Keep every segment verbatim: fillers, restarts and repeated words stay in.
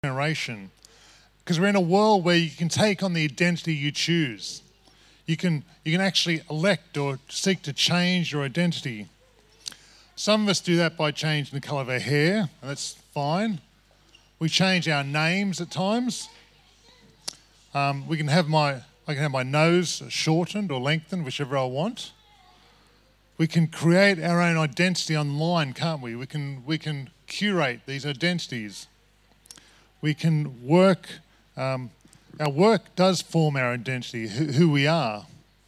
generation, because we're in a world where you can take on the identity you choose. You can you can actually elect or seek to change your identity. Some of us do that by changing the colour of our hair, and that's fine. We change our names at times. Um, we can have my I can have my nose shortened or lengthened, whichever I want. We can create our own identity online, can't we? We can we can curate these identities. We can work. Um, our work does form our identity, who, who we are.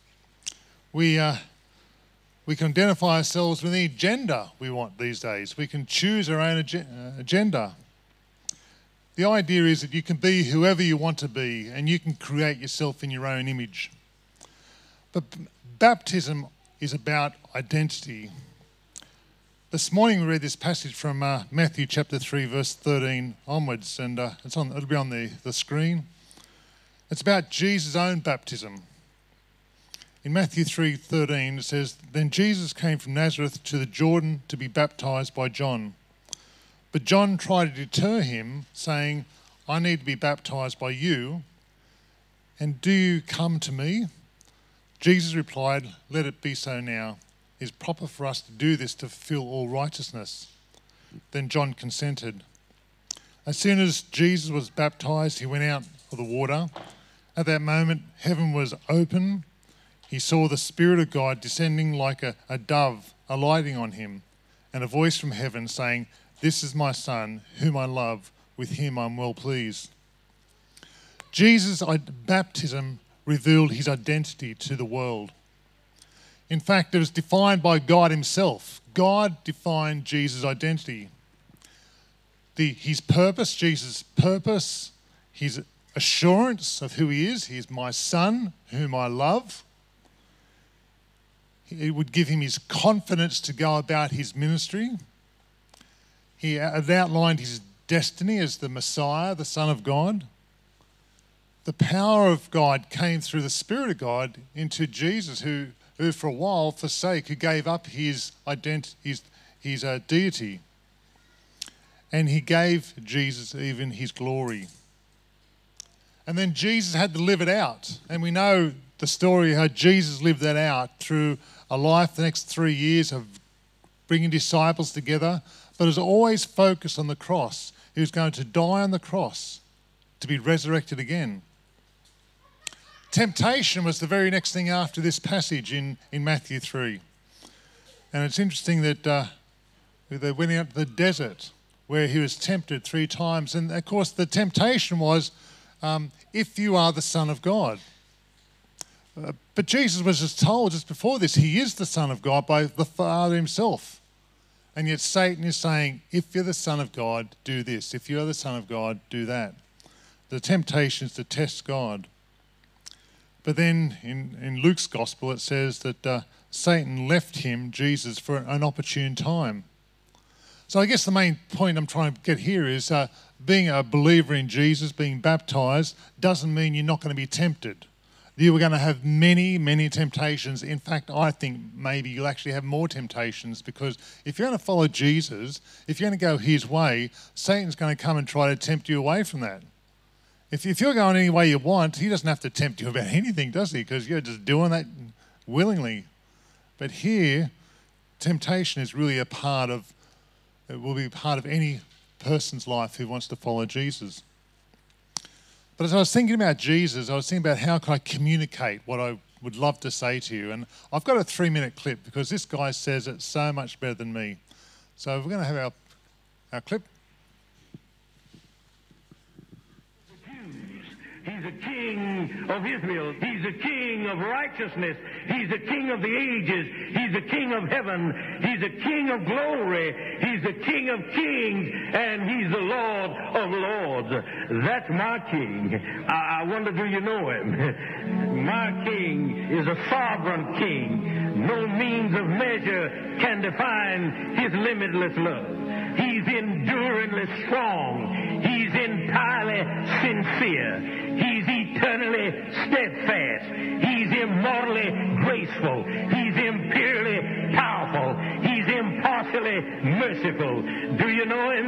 We uh, we can identify ourselves with any gender we want these days. We can choose our own ag- uh, agenda. The idea is that you can be whoever you want to be, and you can create yourself in your own image. But b- baptism is about identity. This morning we read this passage from uh, Matthew chapter three, verse thirteen onwards, and uh, it's on, it'll be on the, the screen. It's about Jesus' own baptism. In Matthew three thirteen it says, "Then Jesus came from Nazareth to the Jordan to be baptized by John. But John tried to deter him, saying, 'I need to be baptized by you, and do you come to me?' Jesus replied, 'Let it be so now. It is proper for us to do this to fulfill all righteousness.' Then John consented. As soon as Jesus was baptized, he went out of the water. At that moment, heaven was open. He saw the Spirit of God descending like a, a dove, alighting on him, and a voice from heaven saying, 'This is my Son, whom I love. With him I'm well pleased.'" Jesus' baptism revealed his identity to the world. In fact, it was defined by God himself. God defined Jesus' identity. The, his purpose, Jesus' purpose, his assurance of who he is. He is my Son, whom I love. It would give him his confidence to go about his ministry. He had outlined his destiny as the Messiah, the Son of God. The power of God came through the Spirit of God into Jesus, who, who for a while forsake, who gave up his identity, his, his uh, deity. And he gave Jesus even his glory. And then Jesus had to live it out. And we know the story how Jesus lived that out through a life, the next three years of bringing disciples together. But it was always focused on the cross. He was going to die on the cross to be resurrected again. Temptation was the very next thing after this passage in, in Matthew three. And it's interesting that uh, they went out to the desert where he was tempted three times. And of course the temptation was, um, if you are the Son of God. Uh, but Jesus was just told just before this, he is the Son of God by the Father himself. And yet Satan is saying, if you're the Son of God, do this. If you're the Son of God, do that. The temptation is to test God. But then in, in Luke's gospel, it says that uh, Satan left him, Jesus, for an opportune time. So I guess the main point I'm trying to get here is uh, being a believer in Jesus, being baptized, doesn't mean you're not going to be tempted. You are going to have many, many temptations. In fact, I think maybe you'll actually have more temptations, because if you're going to follow Jesus, if you're going to go his way, Satan's going to come and try to tempt you away from that. If, if you're going any way you want, he doesn't have to tempt you about anything, does he? Because you're just doing that willingly. But here, temptation is really a part of, it will be part of any person's life who wants to follow Jesus. But as I was thinking about Jesus, I was thinking about how can I communicate what I would love to say to you. And I've got a three-minute clip because this guy says it so much better than me. So we're going to have our, our clip. He's a king of Israel. He's a king of righteousness. He's a king of the ages. He's a king of heaven. He's a king of glory. He's the king of kings. And he's the Lord of lords. That's my king. I, I wonder, do you know him? My king is a sovereign king. No means of measure can define his limitless love. He's enduringly strong. He's entirely sincere. He's eternally steadfast. He's immortally graceful. He's imperially powerful. He's impartially merciful. Do you know him?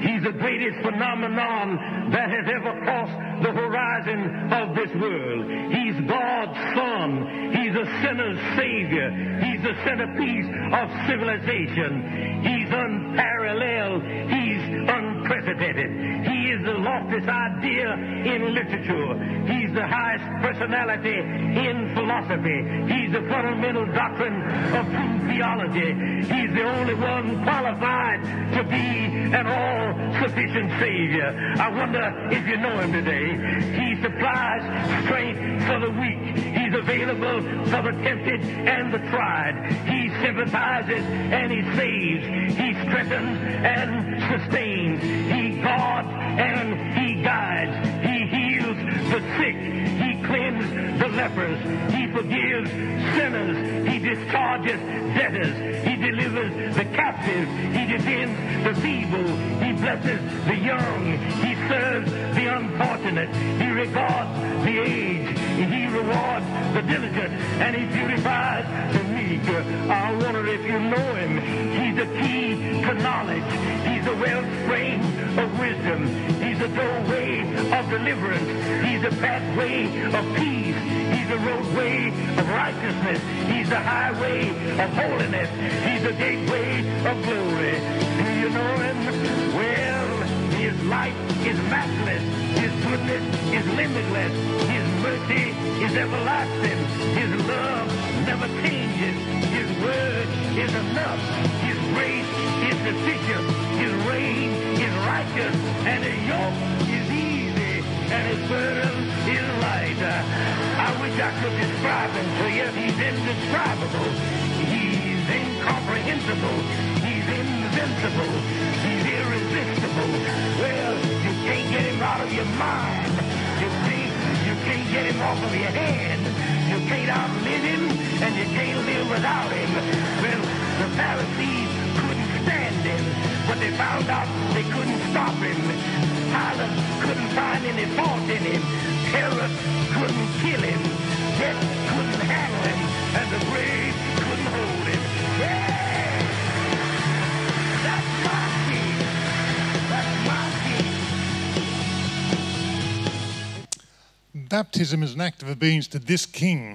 He's the greatest phenomenon that has ever crossed the horizon of this world. He's God's Son. He's a sinner's Savior. He's the centerpiece of civilization. He's unparalleled. He's unprecedented. He is the loftiest idea in literature. He's the highest personality in philosophy. He's the fundamental doctrine of true theology. He's the only one qualified to be an all-sufficient Savior. I wonder if you know him today. He supplies strength for the weak. He's available for the tempted and the tried. He sympathizes and he saves. He strengthens and sustains. He guards and he guides. He heals the sick. He cleanses the lepers. He forgives sinners. He discharges debtors. He delivers the captive. He defends the feeble. He blesses the young. He serves the unfortunate. He regards the aged. He rewards the diligent. And he beautifies the meek. I wonder if you know him. He's the key to knowledge. He's the wellspring of wisdom. He's the doorway of deliverance. He's the pathway of peace. He's the roadway of righteousness. He's the highway of holiness. He's the gateway of glory. Do you know him? Well, his light is matchless. His goodness is limitless. His mercy is everlasting. His love never changes. His word is enough. His grace is sufficient. His reign is righteous. And his yoke is easy. And his burden is light. I wish I could describe him to you. He's indescribable. He's incomprehensible. He's invincible. He's irresistible. Well, you can't get him out of your mind. You can't, you can't get him off of your hand. You can't outlive him, and you can't live without him. Well, the Pharisees couldn't stand him, but they found out they couldn't stop him. Pilate couldn't find any fault in him. Herod couldn't kill him. Death couldn't handle him, and the grave couldn't hold him. Yeah! That's my king. That's my king. Baptism is an act of obedience to this King.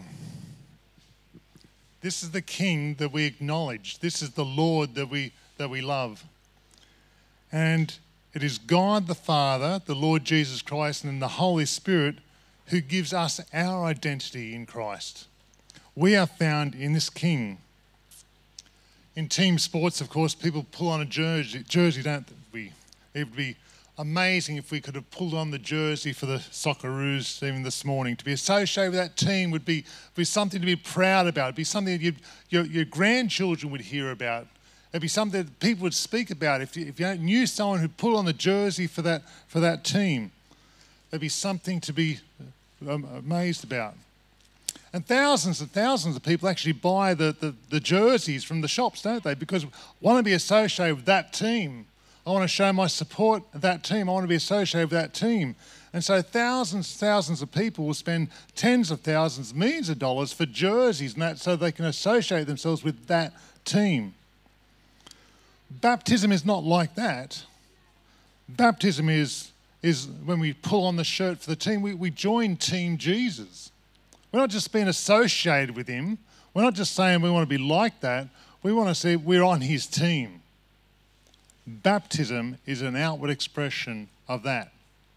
This is the King that we acknowledge. This is the Lord that we that we love. And it is God the Father, the Lord Jesus Christ, and the Holy Spirit who gives us our identity in Christ. We are found in this King. In team sports, of course, people pull on a jersey, jersey, don't we? It would be amazing if we could have pulled on the jersey for the Socceroos even this morning. To be associated with that team would be, be something to be proud about. It'd be something that you'd, your, your grandchildren would hear about. It'd be something that people would speak about. If you, if you knew someone who pulled on the jersey for that, for that team, there'd be something to be amazed about. And thousands and thousands of people actually buy the, the, the jerseys from the shops, don't they? Because I want to be associated with that team. I want to show my support of that team. I want to be associated with that team. And so thousands and thousands of people will spend tens of thousands, millions of dollars for jerseys and that so they can associate themselves with that team. Baptism is not like that. Baptism is, is when we pull on the shirt for the team, we, we join Team Jesus. We're not just being associated with him. We're not just saying we want to be like that. We want to say we're on his team. Baptism is an outward expression of that.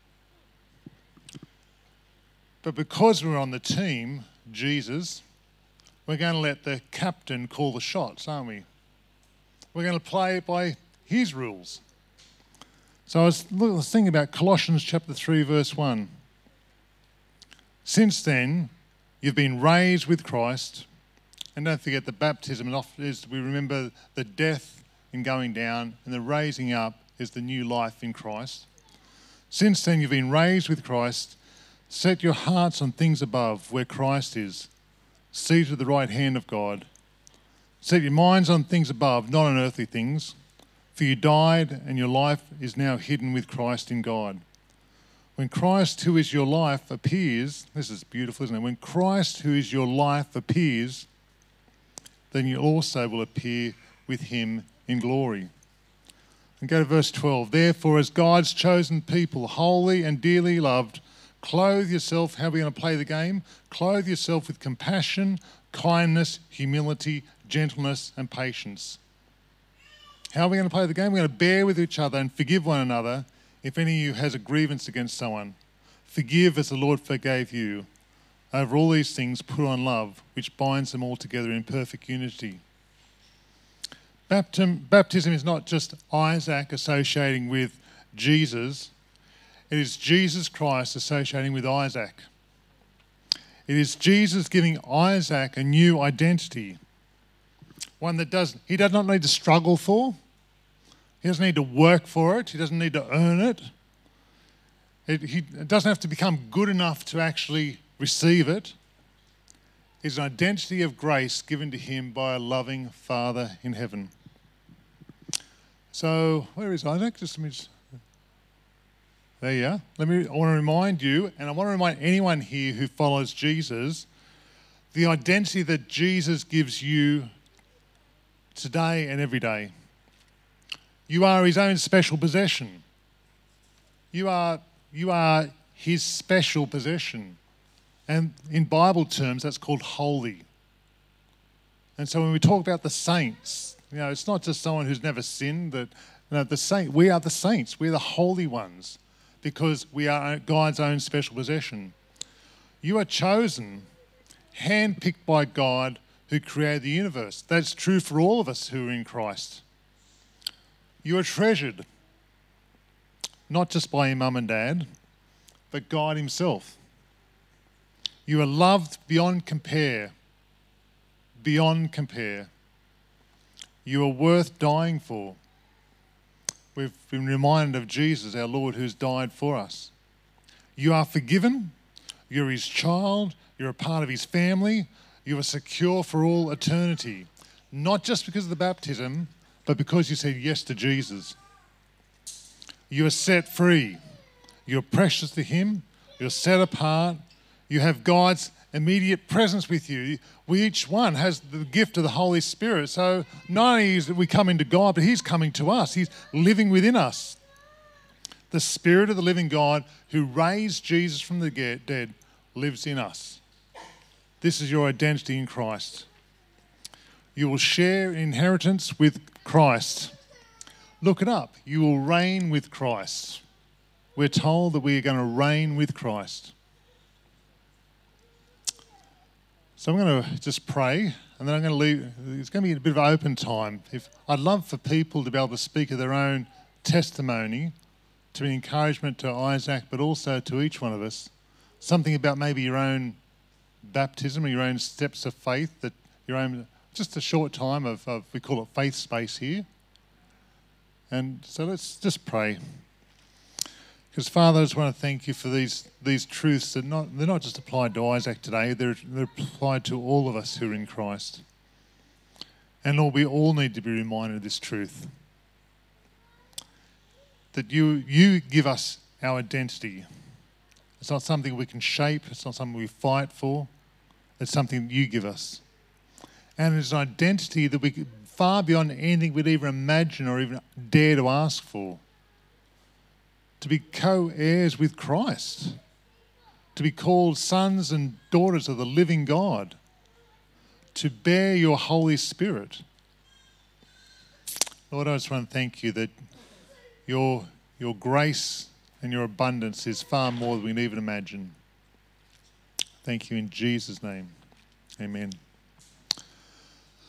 But because we're on the team, Jesus, we're going to let the captain call the shots, aren't we? We're going to play by his rules. So I was, I was thinking about Colossians chapter three, verse one. Since then, you've been raised with Christ. And don't forget the baptism is we remember the death in going down, and the raising up is the new life in Christ. Since then, you've been raised with Christ. Set your hearts on things above, where Christ is, seated at the right hand of God. Set your minds on things above, not on earthly things. For you died, and your life is now hidden with Christ in God. When Christ, who is your life, appears, this is beautiful, isn't it? When Christ, who is your life, appears, then you also will appear with him in glory. And go to verse twelve. Therefore, as God's chosen people, holy and dearly loved, clothe yourself. How are we going to play the game? Clothe yourself with compassion, kindness, humility, gentleness, and patience. How are we going to play the game? We're going to bear with each other and forgive one another if any of you has a grievance against someone. Forgive as the Lord forgave you. Over all these things, put on love, which binds them all together in perfect unity. Baptism, baptism is not just Isaac associating with Jesus. It is Jesus Christ associating with Isaac. It is Jesus giving Isaac a new identity, one that does he does not need to struggle for. He doesn't need to work for it. He doesn't need to earn it. It, he, it doesn't have to become good enough to actually receive it. It's an identity of grace given to him by a loving Father in heaven. So, where is Isaac? Just let me just, there you are. Let me, I want to remind you, and I want to remind anyone here who follows Jesus, the identity that Jesus gives you today and every day. You are his own special possession. You are, you are his special possession. And in Bible terms, that's called holy. And so when we talk about the saints, you know, it's not just someone who's never sinned. That, you know, the saint, we are the saints. We're the holy ones because we are God's own special possession. You are chosen, handpicked by God who created the universe. That's true for all of us who are in Christ. You are treasured, not just by your mum and dad, but God himself. You are loved beyond compare, beyond compare. You are worth dying for. We've been reminded of Jesus, our Lord, who's died for us. You are forgiven. You're his child. You're a part of his family. You are secure for all eternity. Not just because of the baptism, but because you said yes to Jesus. You are set free. You're precious to him. You're set apart. You have God's immediate presence with you. We each one has the gift of the Holy Spirit. So not only is it we come into God, but he's coming to us. He's living within us. The Spirit of the living God who raised Jesus from the dead lives in us. This is your identity in Christ. You will share inheritance with Christ. Look it up. You will reign with Christ. We're told that we are going to reign with Christ. So I'm going to just pray, and then I'm going to leave. It's going to be a bit of open time. If I'd love for people to be able to speak of their own testimony, to be an encouragement to Isaac, but also to each one of us. Something about maybe your own baptism or your own steps of faith, that your own, just a short time of, of we call it faith space here. And so let's just pray. Because Father, I just want to thank you for these these truths that not they're not just applied to Isaac today, they're, they're applied to all of us who are in Christ. And Lord, we all need to be reminded of this truth. That you you give us our identity. It's not something we can shape, it's not something we fight for, it's something that you give us. And it's an identity that we far beyond anything we'd even imagine or even dare to ask for. To be co-heirs with Christ, to be called sons and daughters of the living God, to bear your Holy Spirit. Lord, I just want to thank you that your, your grace and your abundance is far more than we can even imagine. Thank you in Jesus' name. Amen.